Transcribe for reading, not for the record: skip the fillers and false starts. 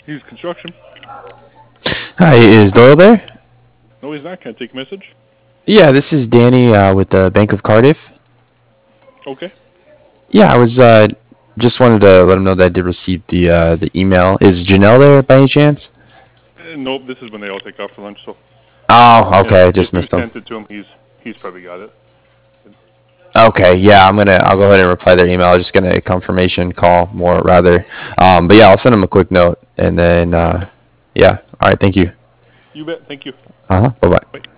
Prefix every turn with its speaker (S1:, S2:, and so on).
S1: Hughes Construction.
S2: Hi, is Doyle there?
S1: No, he's not. Can I take a message?
S2: Yeah, this is Danny with the Bank of Cardiff.
S1: Okay.
S2: Yeah, I was just wanted to let him know that I did receive the email. Is Janelle there by any chance?
S1: Nope, this is when they all take off for lunch, so.
S2: Oh, okay, I
S1: If
S2: just
S1: you
S2: missed him.
S1: sent it to him, he's probably got it.
S2: Okay, yeah, I'll go ahead and reply their email. I'm just gonna confirmation call more rather. But yeah, I'll send him a quick note and then yeah. All right, thank you.
S1: You bet. Thank you.
S2: Bye bye.
S1: Bye.